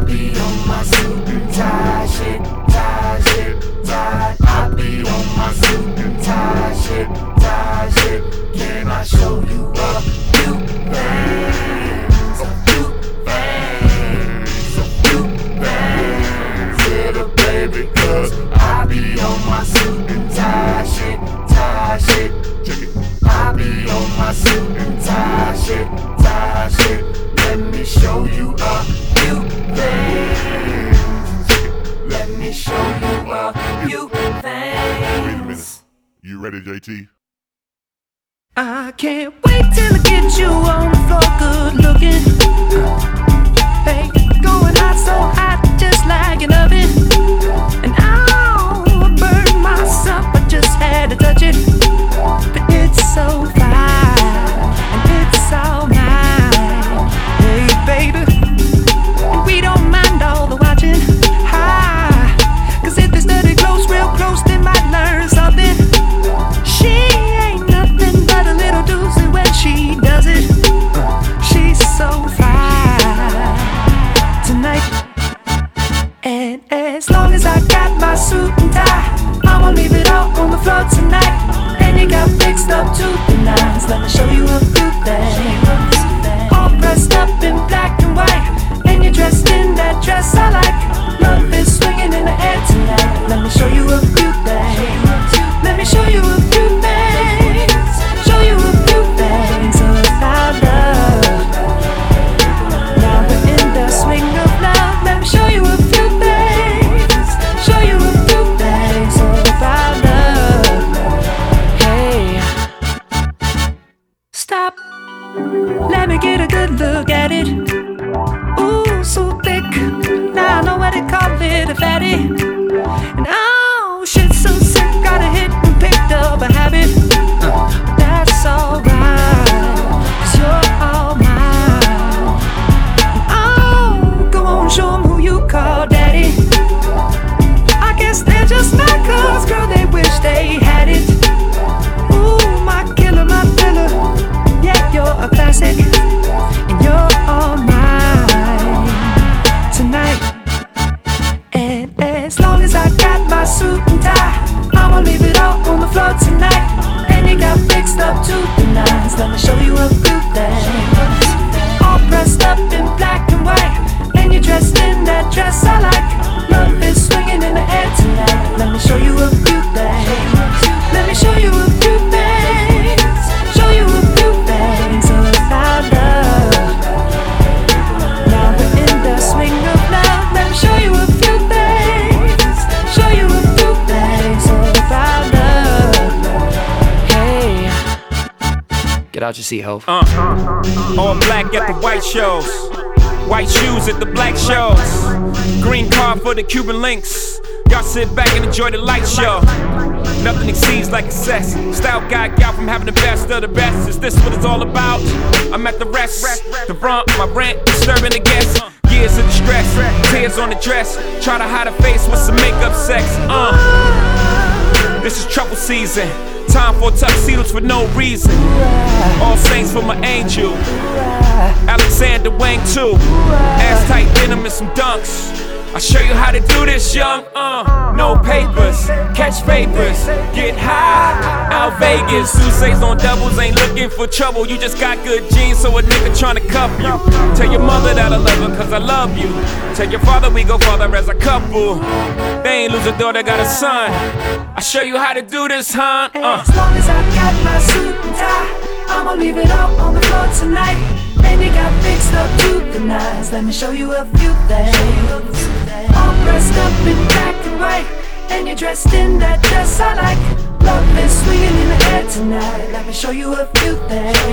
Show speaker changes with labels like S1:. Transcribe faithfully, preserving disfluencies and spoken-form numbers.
S1: I be on my suit and tie shit, tie shit, tie. I be on my suit and tie shit, tie shit. Can I show you a few things? A few things, a few things, little baby, cause I be on my suit and tie shit, tie shit. Check it. I be on my suit and tie shit, tie shit. Let me show you a few things. Let me show you a few things.
S2: Wait a minute. You ready, J T?
S3: I can't wait till I get you on the floor, good looking. Hey, going hot, so hot, just like an oven. And I'll burn myself, I just had to touch it. But it's so fine, and it's all mine. Hey, baby, and we don't mind all the watching. Hi, cause if they study close, real close, they might learn something. She ain't nothing but a little doozy when she does it. She's so fine tonight. And as long as I got my suit and tie, I'ma leave it all on the floor tonight. And you got fixed up to the nines. Let me show you a few things. All dressed up in black and white, and you're dressed in that dress I like. Love is swinging in the air tonight. Let me show you a few things. Let me show you a few things. Show you a few things about love. Now we're in the swing of love. Let me show you a few things. Show you a few things about love. Hey, stop. Let me get a good look at it. Ooh, so thick. Now I know what they call it, a fatty. And oh, shit, so sick. Got a hit and picked up a habit. uh, That's alright, cause you're all mine. Oh, go on, show them who you call daddy. I guess they're just not cause, girl, they wish they had it. Ooh, my killer, my filler. Yeah, you're a classic, and you're all mine tonight. And as long as I got my suit and tie, I'ma leave it all on the floor tonight. And you got fixed up to the nines. Let me show you a few things. All dressed up in black and white, and you're dressed in that dress I like. Love is swinging in the air tonight. Let me show you a few things. Let me show you a few things. Show you a few things about love. Now we're in the swing of love. Let me show you a few things. Show you a few things about love. Hey,
S4: Get out your seat, ho.
S5: Uh, all black at the white shows, white shoes at the black shows, green card for the Cuban links. Y'all sit back and enjoy the light show. Nothing exceeds like excess. Style guy gal from having the best of the best. Is this what it's all about? I'm at the rest. The front, my rent, disturbing the guests. Years of distress, tears on the dress. Try to hide a face with some makeup sex. Uh, this is trouble season. Time for tuxedos for no reason. All saints for my angel. Alexander Wang too. Ass tight denim and some dunks. I'll show you how to do this, young. Uh, no papers, catch vapors, get high. Out Vegas, Sousa's on doubles, ain't looking for trouble. You just got good genes, so a nigga tryna cuff you. Tell your mother that I love her, cause I love you. Tell your father we go farther as a couple. They ain't lose a daughter, got a son. I'll show you how to do this, huh? Uh.
S3: as long as I got my suit and tie, I'ma leave it all on the floor tonight. And you got fixed up to the nines. Let me show you a few things. All dressed up in black and white, and you're dressed in that dress I like. Love is swinging in the air tonight. Let me show you a few things.